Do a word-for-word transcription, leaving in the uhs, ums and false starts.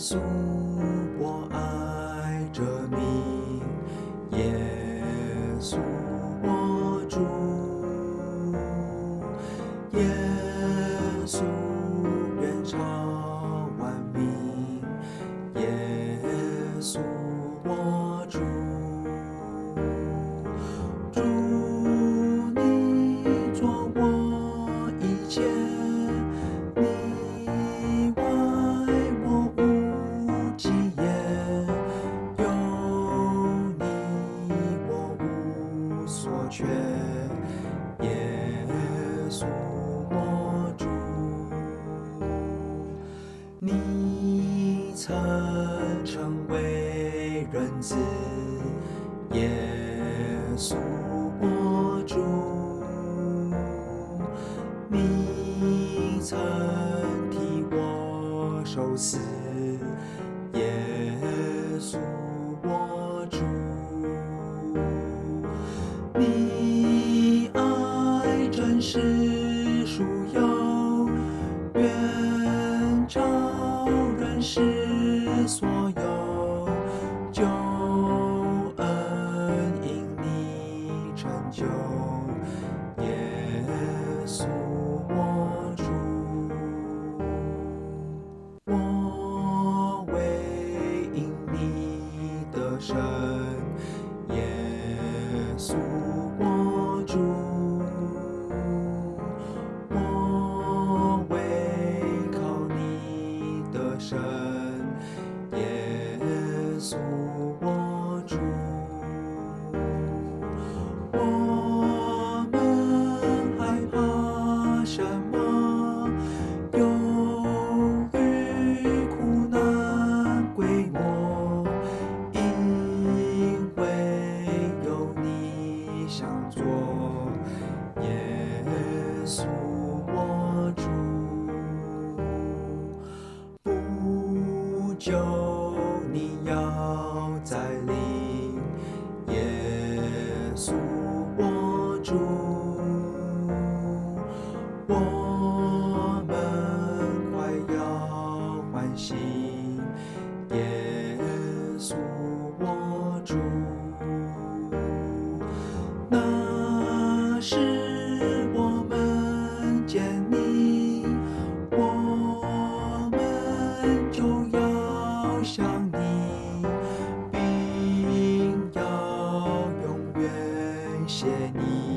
稣，我爱着你，耶稣，我主，耶稣，远超万民，耶稣，我主，主，你做我一切。你外我无际也，有你我无所缺。耶稣我主，你曾成为人子，耶稣我主，你曾替我受死，耶稣我主，你爱真是属有，远超人世所有，救恩因你成就，耶稣我主，我为因你得胜，耶稣我主，我为靠你得胜，耶稣我主，我们害怕什么？忧郁苦难归我，因为有你相助，耶稣我主，不久你要再临，耶稣我主，我们快要欢喜，耶稣我主，那时我们见你，我们就要像你，并要永远谢你。